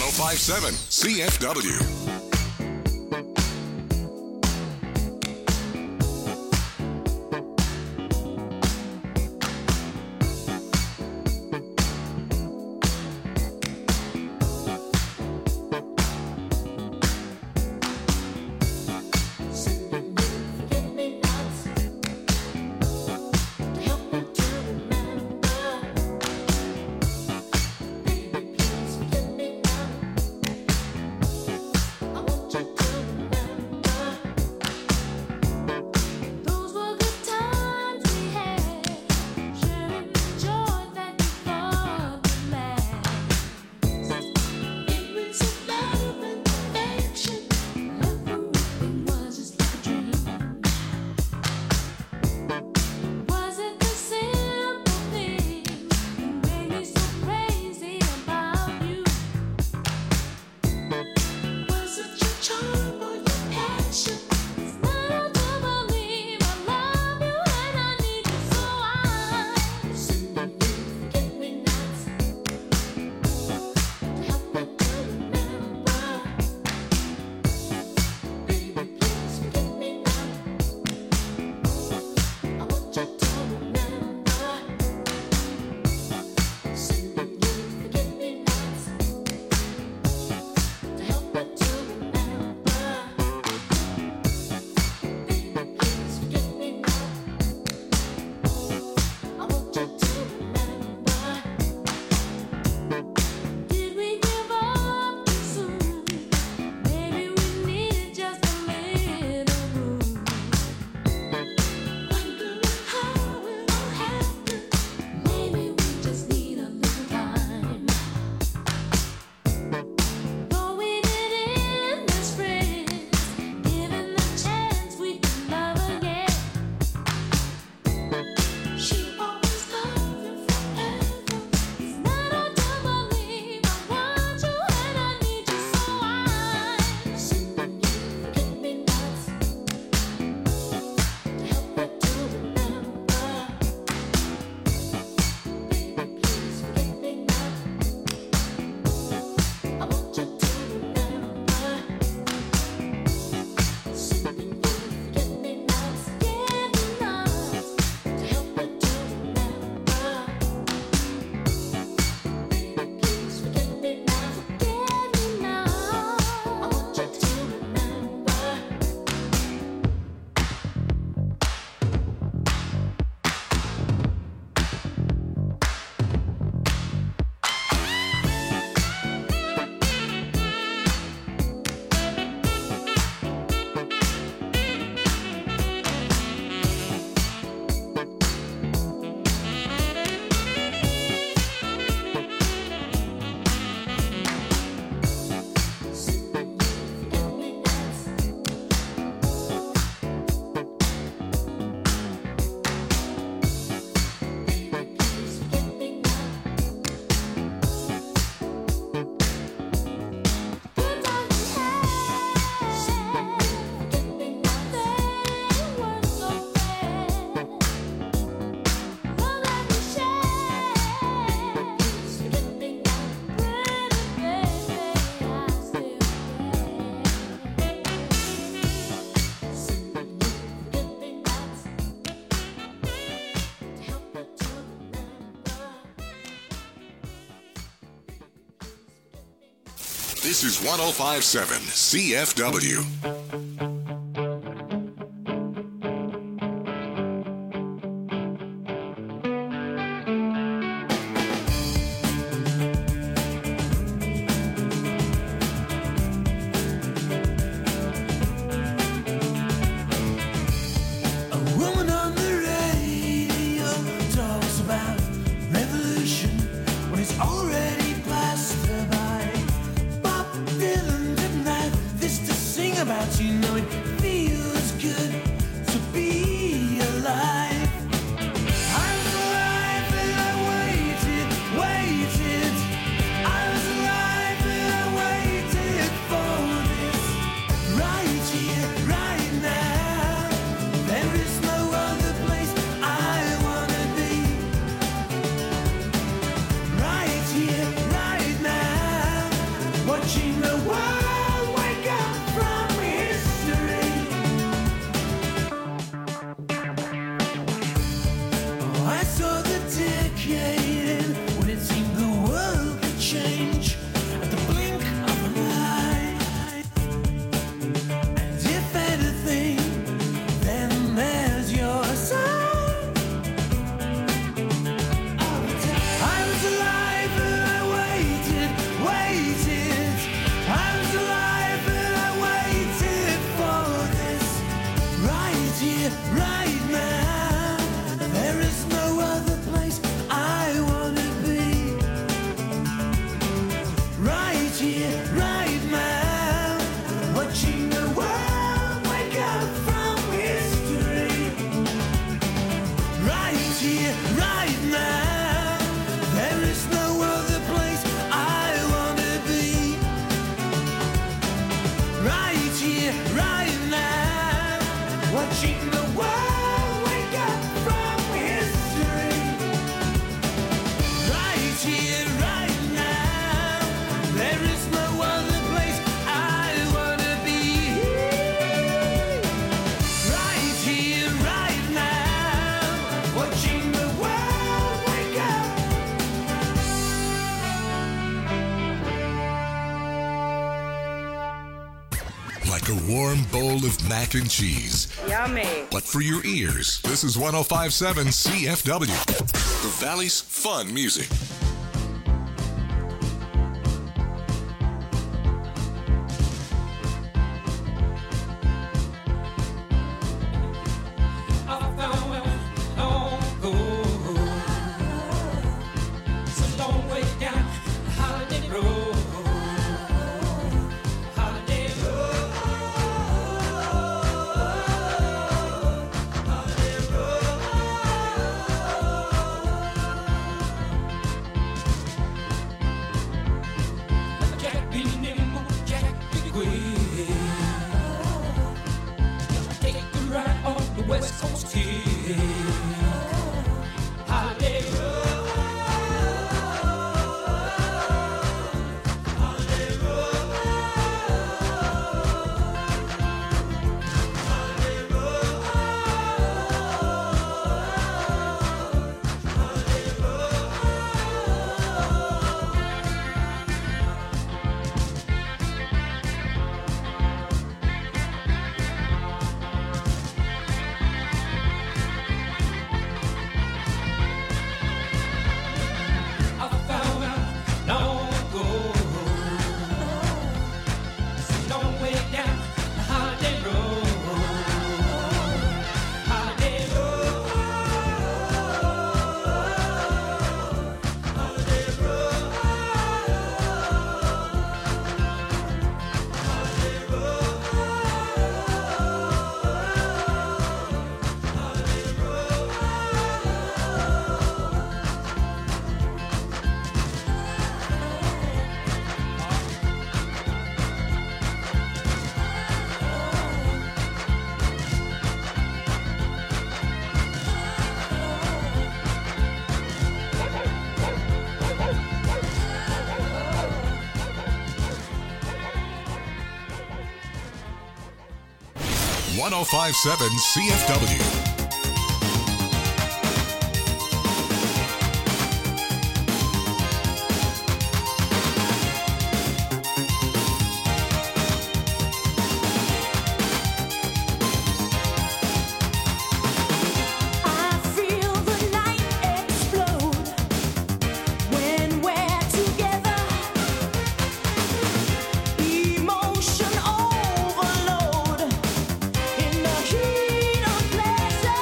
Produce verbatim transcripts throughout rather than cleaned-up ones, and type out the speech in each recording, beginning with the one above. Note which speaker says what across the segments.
Speaker 1: oh five point seven C F W. This is one oh five point seven C F W.
Speaker 2: About
Speaker 1: like a warm bowl of mac and cheese.
Speaker 2: Yummy.
Speaker 1: But for your ears, this is one oh five point seven C F W, the Valley's fun music. one oh five point seven C F W.
Speaker 3: Heat of pleasure.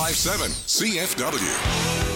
Speaker 1: five seven C F W.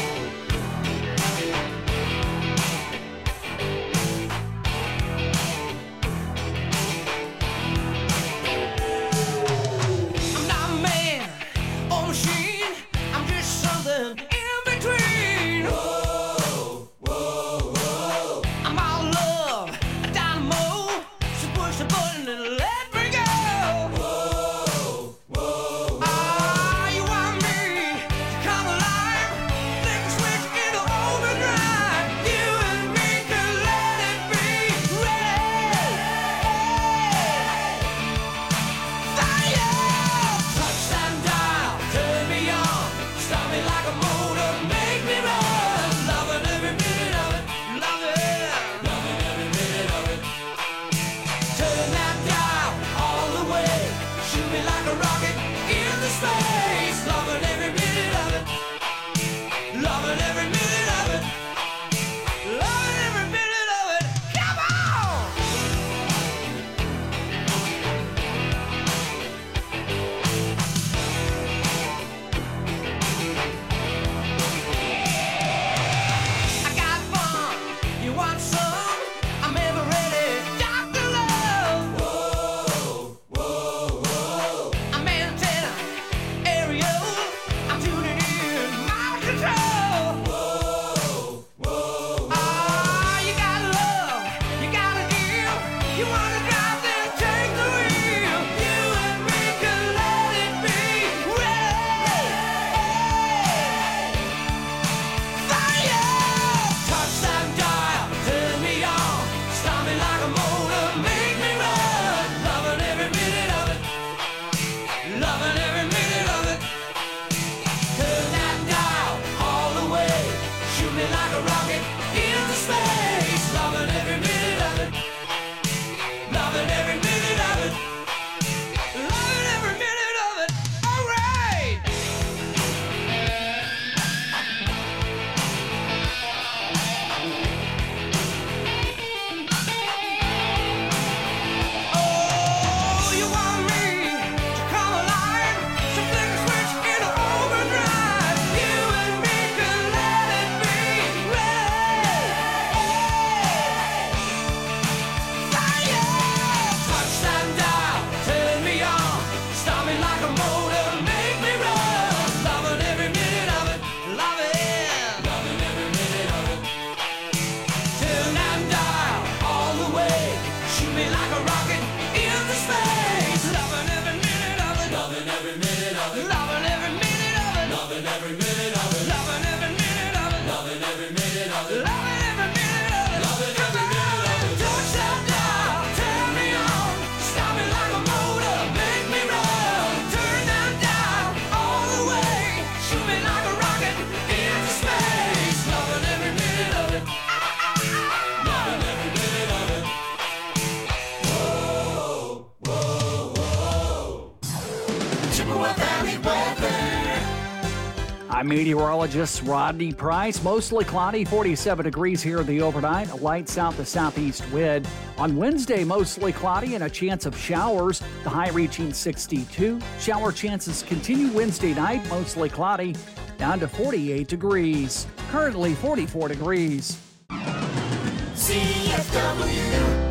Speaker 2: I'm meteorologist Rodney Price. Mostly cloudy, forty-seven degrees here in the overnight. A light south to southeast wind. On Wednesday, mostly cloudy and a chance of showers. The high reaching sixty-two. Shower chances continue Wednesday night, mostly cloudy, down to forty-eight degrees. Currently forty-four degrees.
Speaker 3: C F W.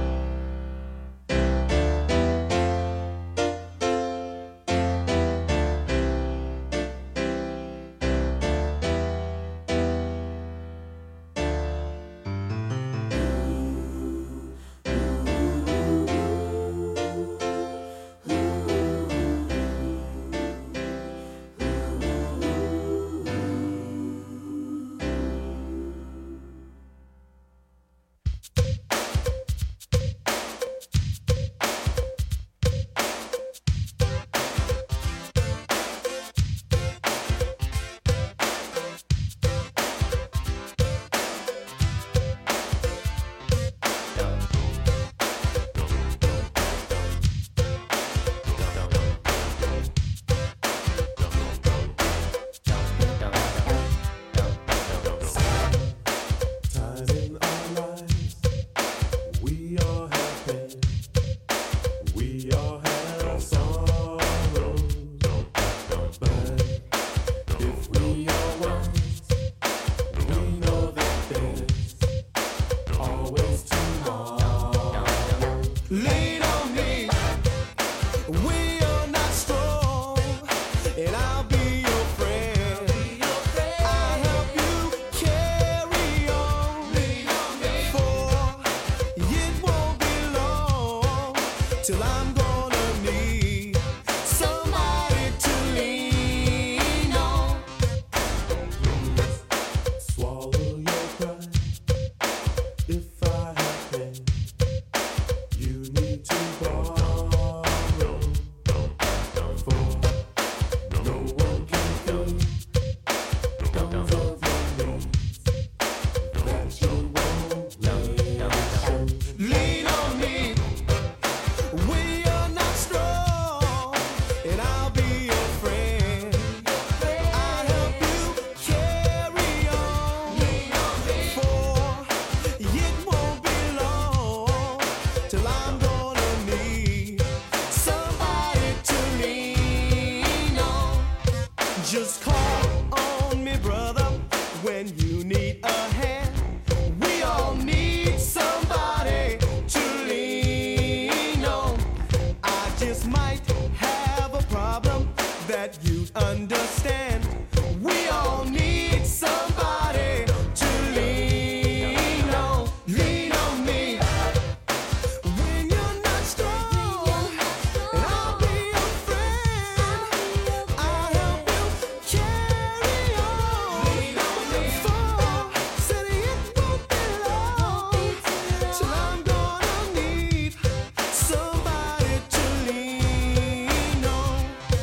Speaker 4: need a hand, we all need somebody to lean on. I just might have a problem that you'd understand. We all need somebody to lean on. Lean on me when you're not strong, and I'll be your friend. I'll help you carry on. Lean on me. For said it won't be long till I'm gonna need somebody to lean on.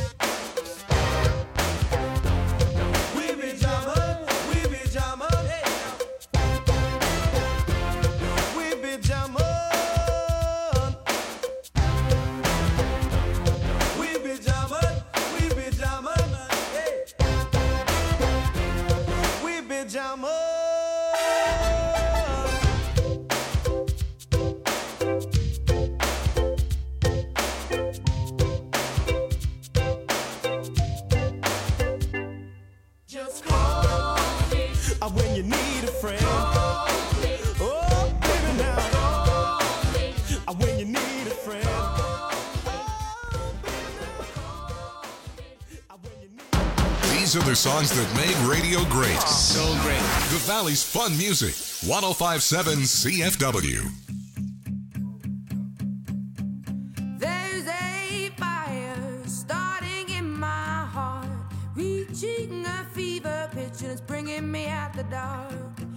Speaker 4: We be jamming, we be jamming, we be jamming, we be jamming, we be jamming, we be jamming. Just call me uh, when you need a friend. Call me. Oh, baby, now. Call me uh, when you need a friend. Oh, baby, now. Uh, when you need.
Speaker 1: These are the songs that made radio great.
Speaker 5: So great.
Speaker 1: The Valley's fun music. one oh five point seven C F W.
Speaker 6: There's a fire starting in my heart, reaching a fever pitch and it's bringing me out the dark.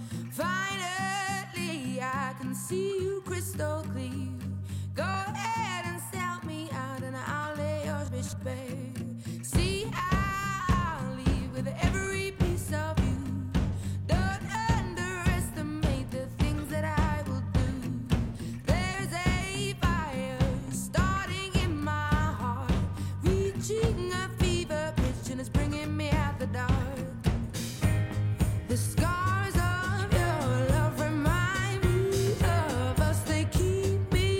Speaker 6: Finally, I can see you crystal clear. Go ahead and sell me out and I'll lay your bitch bare. See, I'll leave with every piece of you. Don't underestimate the things that I will do. There's a fire starting in my heart, reaching a fever pitch and it's bringing me out the dark. The scars of your love remind me of us. They keep me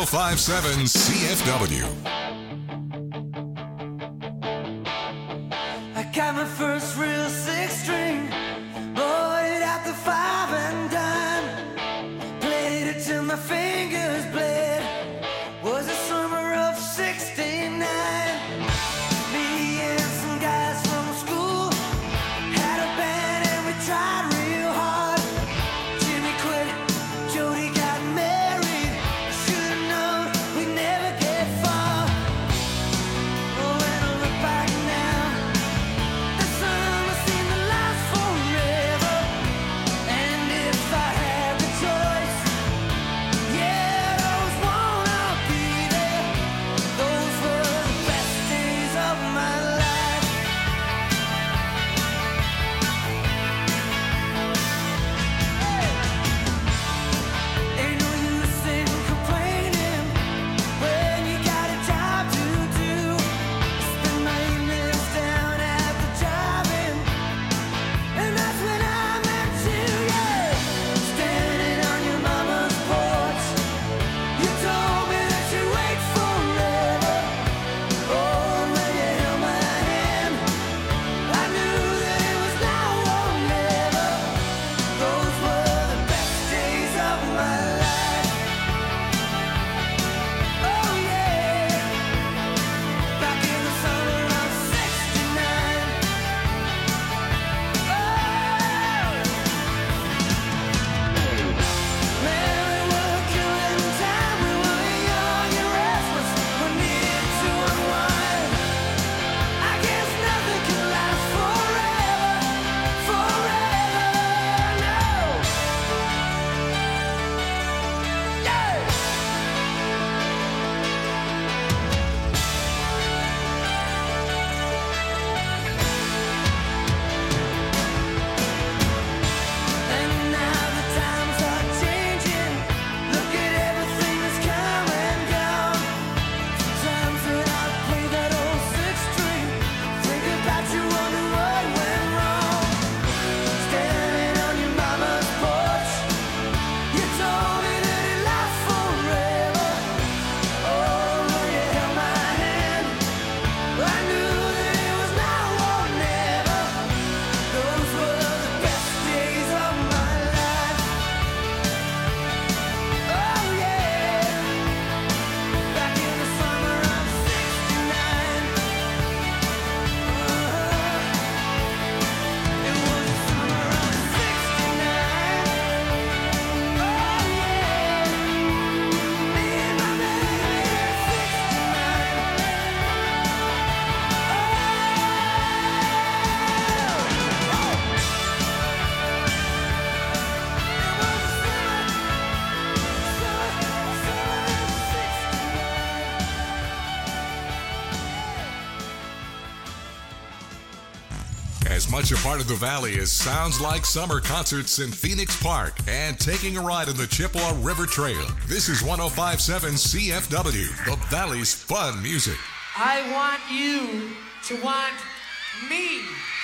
Speaker 1: oh five point seven C F W.
Speaker 4: I got my first real six string, bought it at the five and dime, played it till my fingers bled. Was the summer of sixty-nine. Me and some guys from school had a band and we tried real hard. Jimmy quit, Jody got married. Should've known we'd never get far. Oh, when I look back now, the summer seemed to last forever. And if I had the choice, yeah, those won't all be there. Those were the best days of my life. Ain't no use in complaining when you got a job to do. Spend my evenings down at the drive-in, and that's when I met you, yeah. Standing on your mama's porch, you told me that you'd wait forever. Oh, when you held my hand, I knew that it was now or never. Those were the best days of my life. Oh yeah, back in the summer of sixty-nine. Man, we were killing time. We were young and restless. We needed to unwind. I guess nothing can last forever, forever, no. Yeah. And now the times are changing. Look at everything that's come and gone. Sometimes when I play that old six string, think about you, wonder what went wrong. Standing on your mama's porch, you told me that it lasts forever. Oh, when you held my hand, I knew that it was now or never. Those were the best days of my life. Oh yeah, back in the summer of sixty-nine. It was the summer of sixty-nine. Oh yeah, me and my baby, sixty-nine.
Speaker 1: As much a part of the Valley as sounds like summer concerts in Phoenix Park and taking a ride on the Chippewa River Trail. This is one oh five point seven C F W, the Valley's fun music.
Speaker 3: I want you to want me.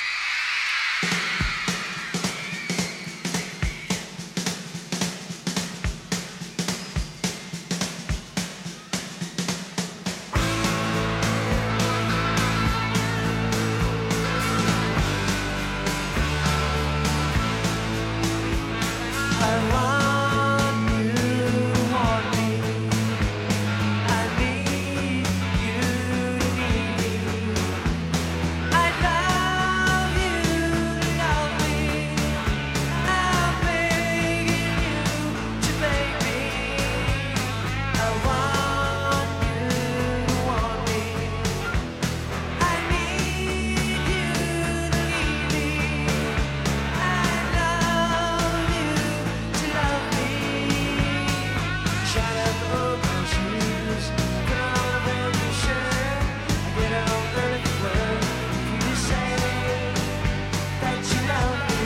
Speaker 4: I want you to want me. I need you to need me. I love you to love me. I'm begging you to beg me. I want you to want me. I need you to need me. I love you to love me. Shut up the book and shoes. Put on a brand new shirt. I get home early from work. You say that you love me.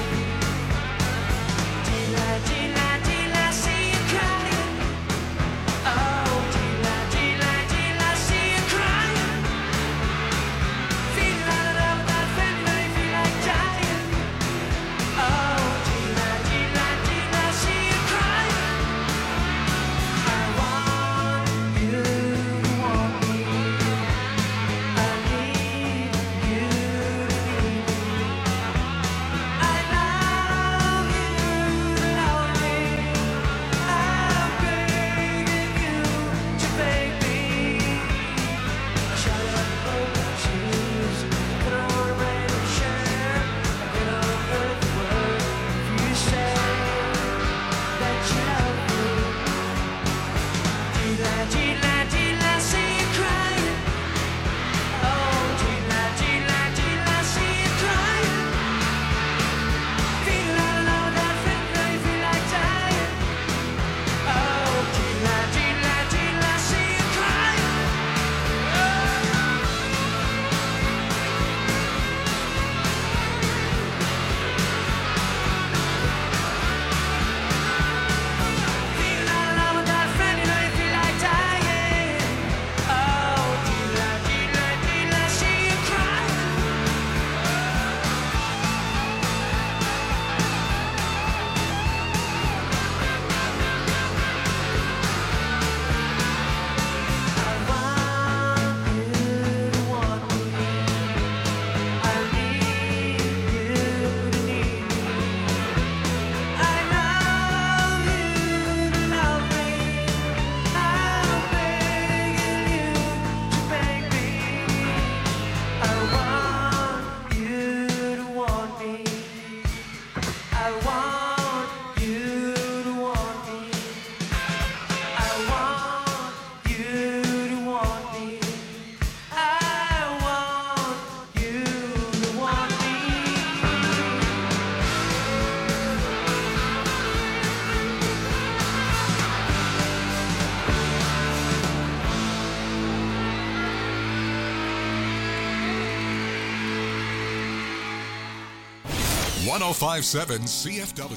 Speaker 4: Till I, till I, till I see you crying. Oh, till I, till I, till I see you crying. Feel like love without feeling, I feel like dying. Oh, till I, till I, till I see you crying. I
Speaker 1: one oh five point seven C F W.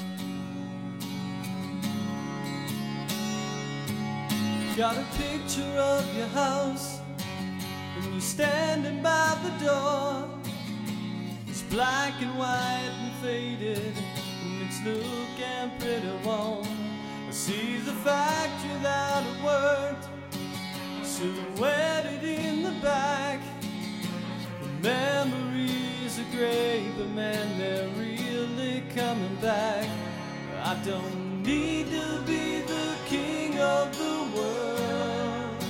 Speaker 5: Got a picture of your house, and you're standing by the door. It's black and white and faded, and it's looking pretty warm. I see the factory that it worked, silhouetted in the back. The memories are great, but man, they're really coming back. I don't need to be the king of the world,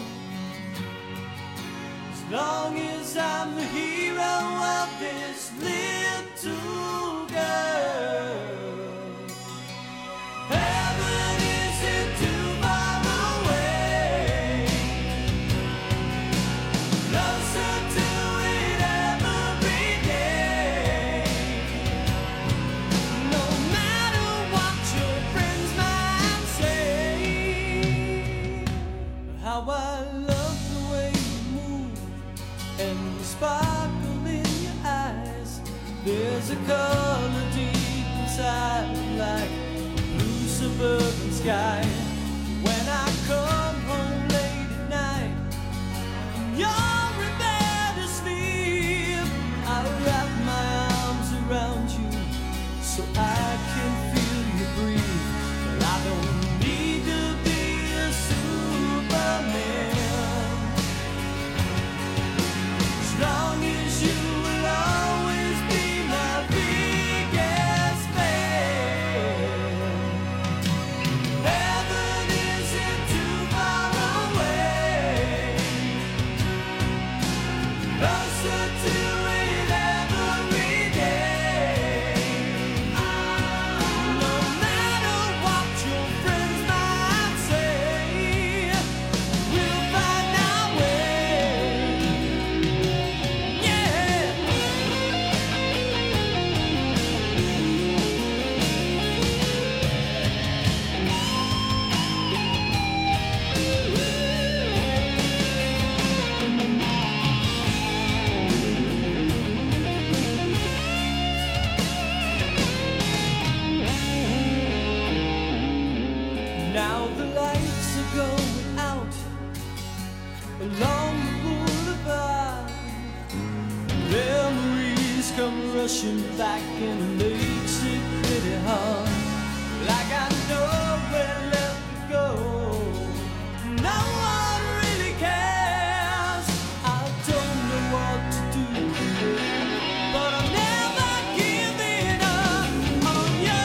Speaker 5: as long as I'm the hero of this little girl. Heaven isn't too far away, closer to it every day. No matter what your friends might say, how I love the way you move and the sparkle in your eyes. There's a color deep inside, like blue suburban sky. When I come home late at night, and you're in bed asleep, I wrap my arms around you so I can feel you breathe. But I don't need to be a Superman, as long as you will always be my biggest fan. Heaven isn't too far away, closer to it every day. No matter what your friends might say, we'll find our way. Yeah. Now the lights are going out along the boulevard. Memories come rushing back and it makes it pretty hard. Like I know where left to go. No one really cares. I don't know what to do, but I'm never giving up on you.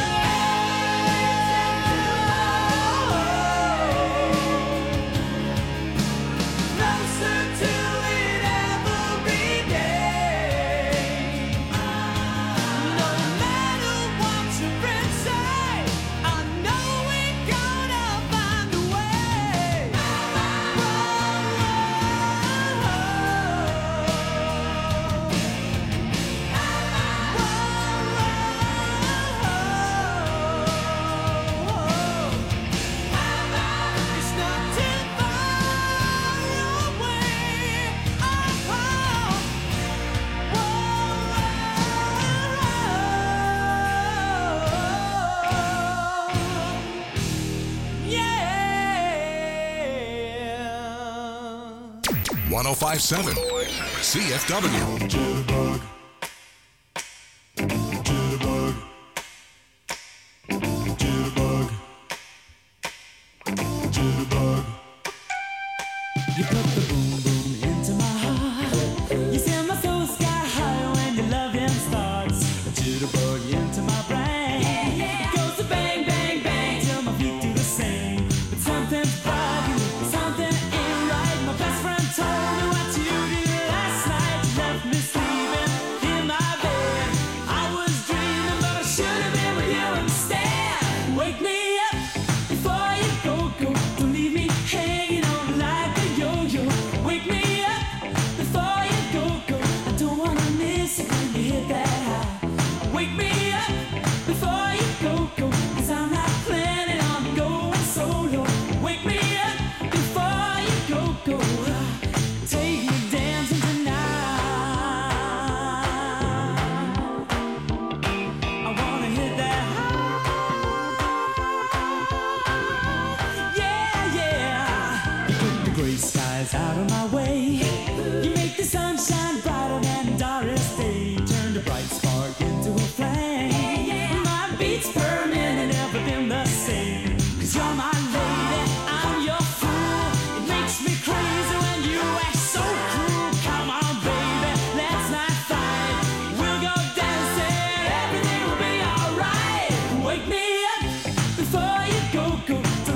Speaker 5: Closer to it every day. No matter what your friends say, I know we're gonna find a way. It's not too far away. Yeah.
Speaker 1: one oh five point seven C F W.
Speaker 4: Jitterbug. Jitterbug. Jitterbug. Jitterbug.
Speaker 7: You put the boom boom into my heart. You send my soul sky high when your loving starts. A jitterbug into my brain. It goes to bang, bang, bang till my feet do the same. But something's bugging, something ain't right. My best friend told me what you did last night. You left me sleeping in my bed. I was dreaming, but I should have been with you instead. Wake me up before you go, go. Don't leave me hanging on like a yo-yo. Wake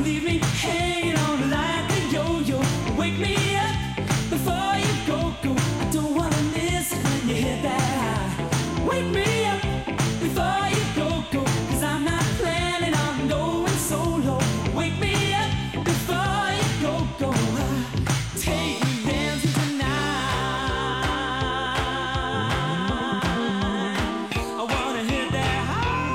Speaker 7: leave me hanging on like a yo-yo. Wake me up before you go, go. I don't wanna miss it when you hit that high. Wake me up before you go, go. Cause I'm not planning on going solo. Wake me up before you go, go. Take me dancing tonight. I wanna hit that high.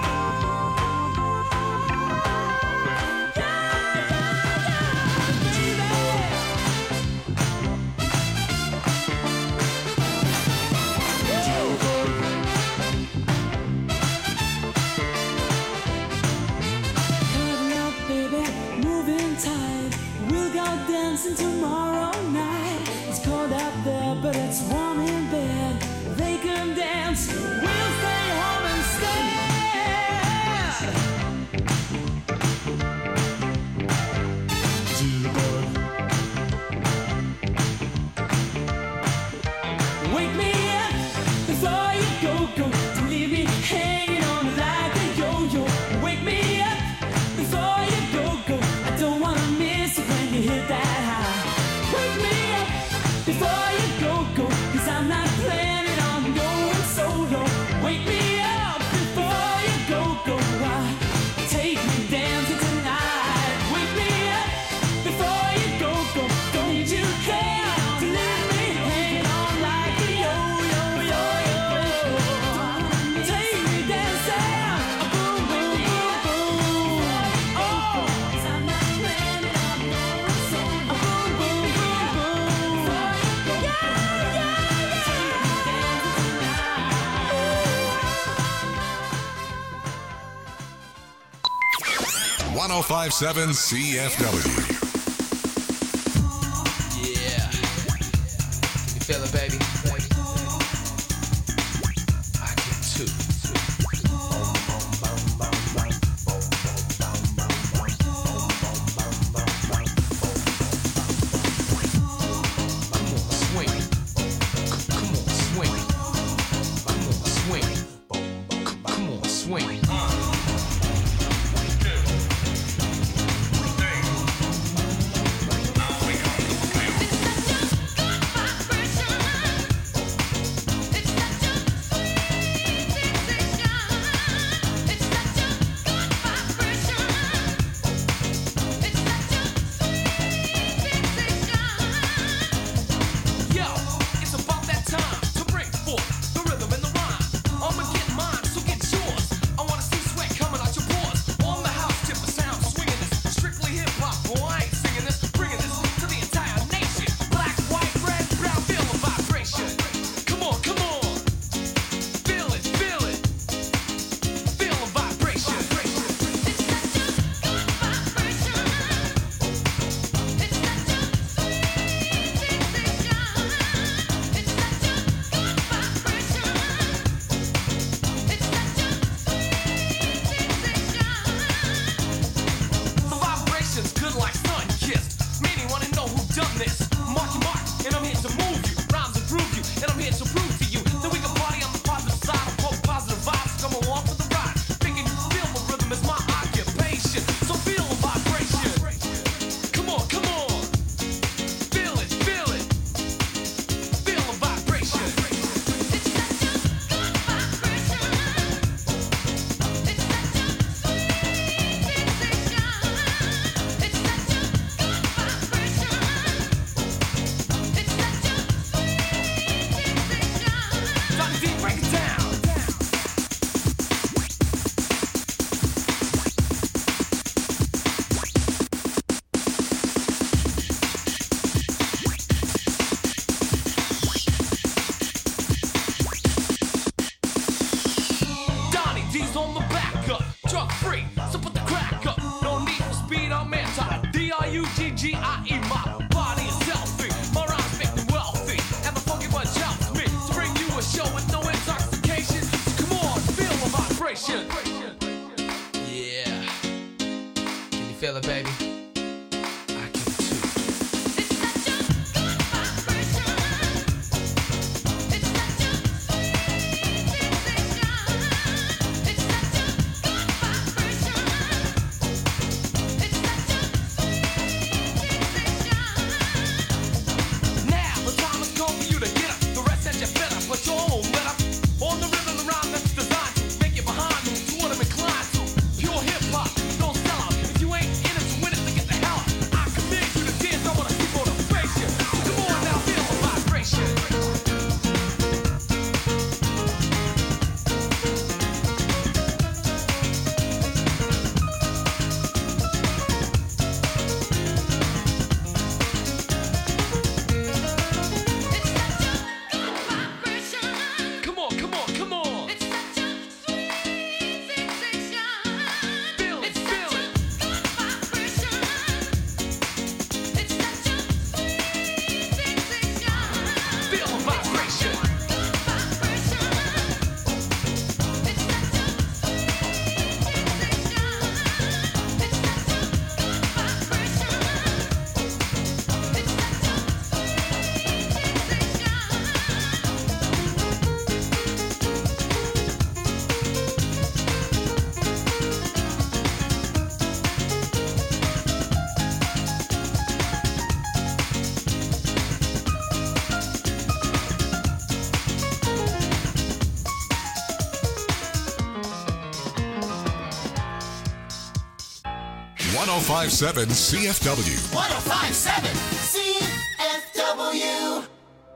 Speaker 7: Dancing tomorrow night. It's cold out there, but it's warm in bed. They can dance, we'll stay home instead. Wake me up before you go, go. Don't leave me hanging on like a yo-yo. Wake me up before you go, go. I don't wanna miss it when you hit that. Before you go, go, cause I'm not planning on going solo. Wake me up before you go, go. Take me dancing tonight. Wake me up before you go, go. Don't you care to leave me hanging on like a yo-yo-yo-yo. Take me dancing, boom, boom, boom, boom. Oh, cause I'm not planning on going solo. Boom, boom, boom, boom.
Speaker 1: one oh five point seven C F W.
Speaker 8: Yeah. Can you feel it, baby? I can too. Come on, swing. Come on, swing. Come on, swing. Come on, swing. feel it, baby? I can too.
Speaker 6: It's such a good vibration. It's such a sweet sensation. It's such a good vibration. It's such a
Speaker 1: oh five seven C F W.
Speaker 4: one oh five point seven C F W.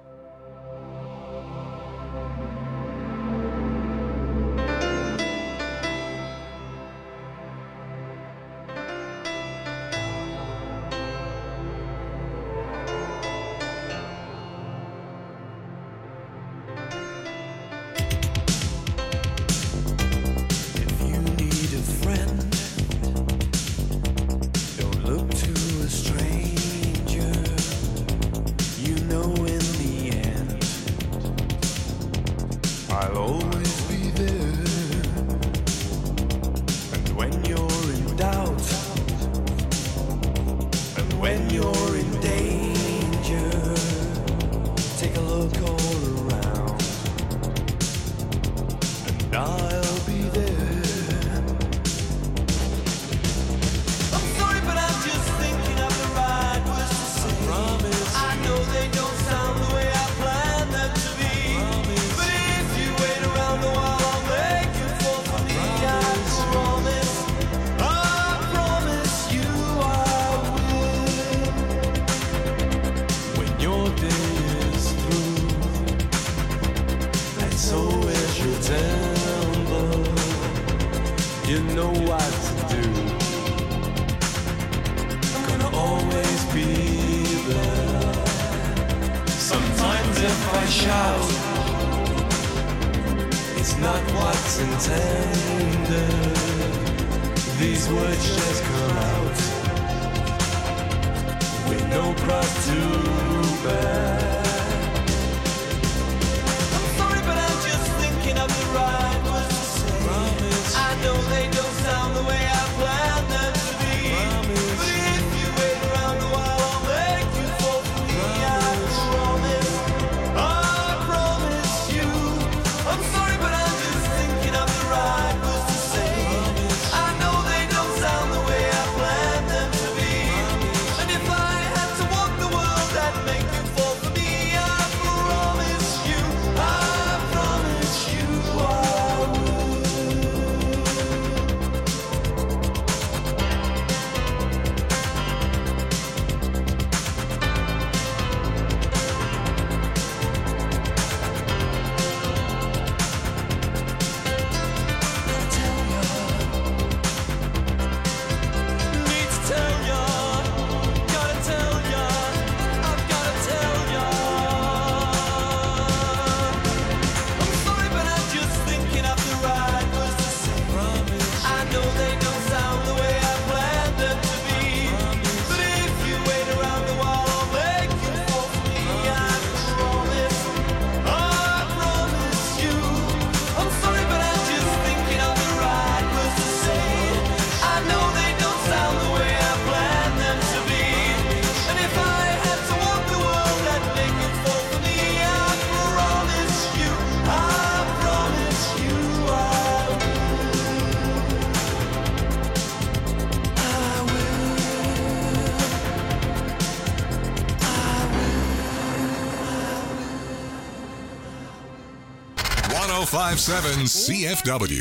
Speaker 1: one oh five point seven C F W.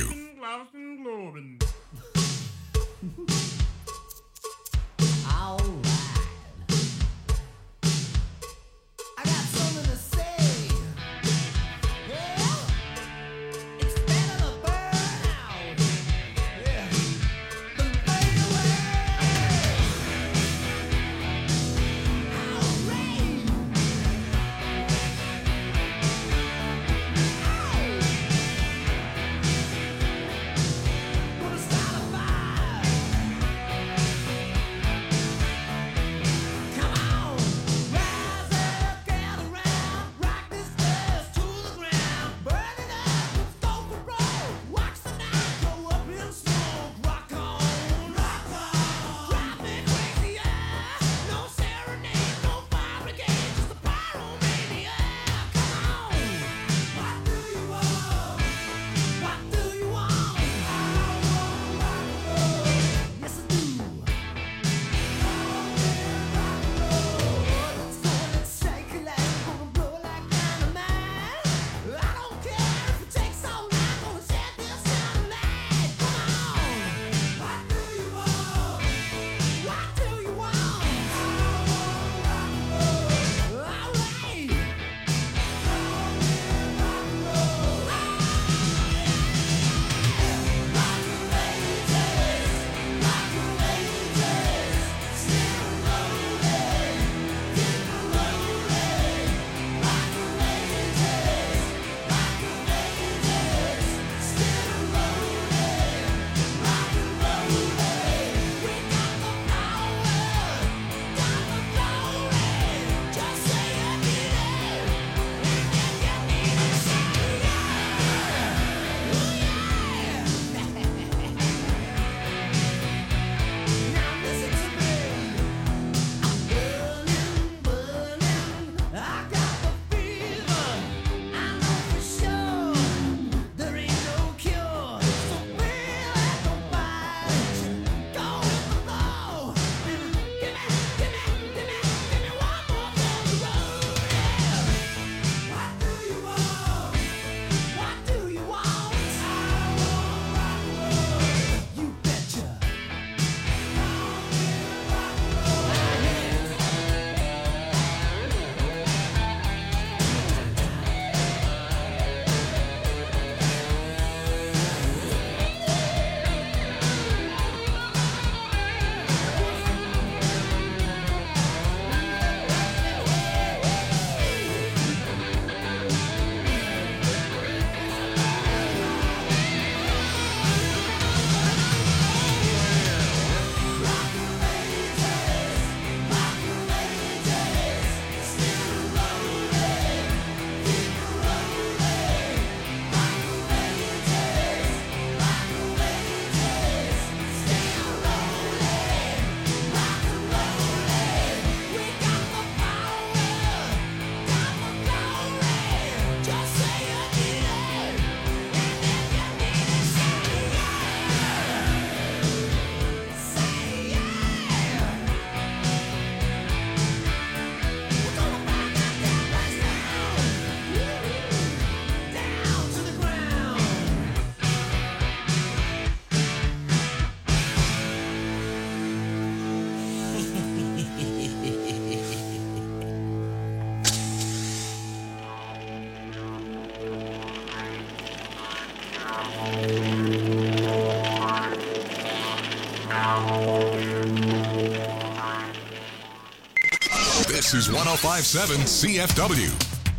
Speaker 1: This is one oh five point seven C F W.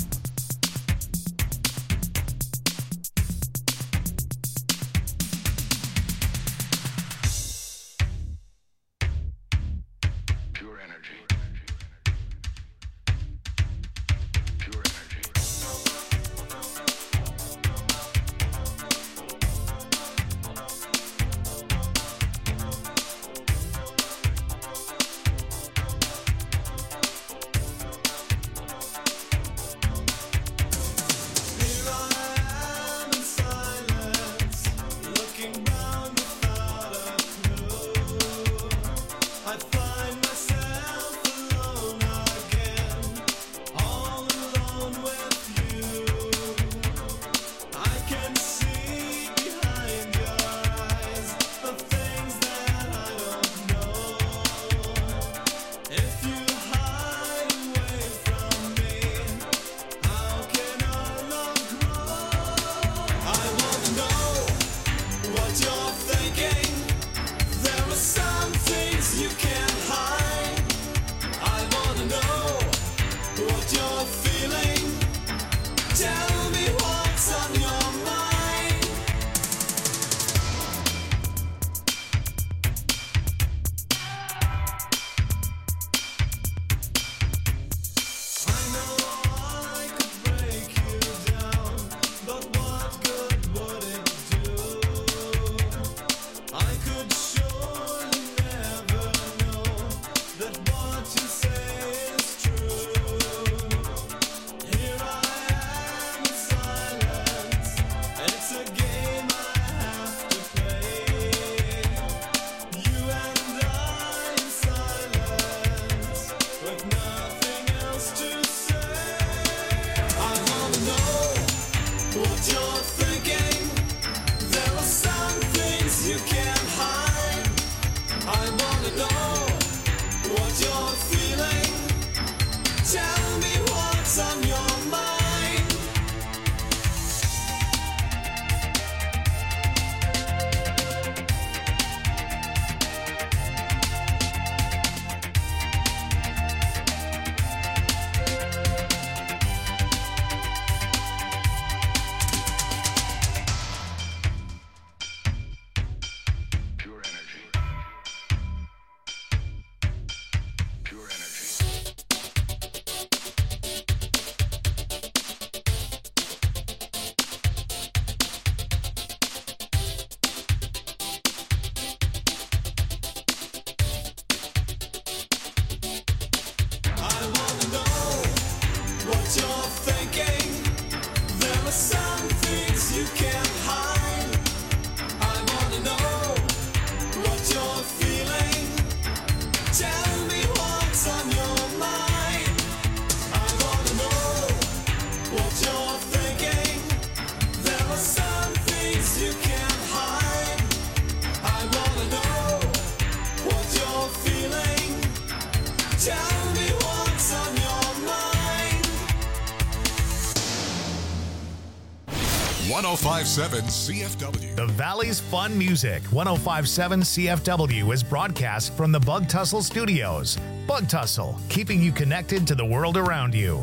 Speaker 1: one oh five point seven C F W.
Speaker 9: The Valley's Fun Music. one oh five point seven C F W is broadcast from the Bug Tussle Studios. Bug Tussle, keeping you connected to the world around you.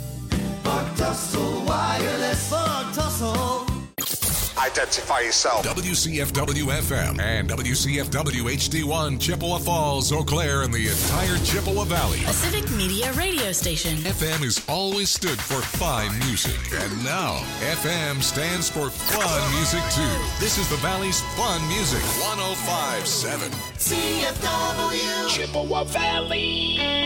Speaker 4: Bug Tussle Wireless. Bug Tussle.
Speaker 1: Identify yourself. W C F W F M and W C F W H D one, Chippewa Falls, Eau Claire, and the entire Chippewa Valley.
Speaker 10: A civic media radio station.
Speaker 1: F M has always stood for fine music, and now F M stands for fun music too. This is the Valley's Fun Music, one oh five point seven
Speaker 4: C F W.
Speaker 10: Chippewa Valley.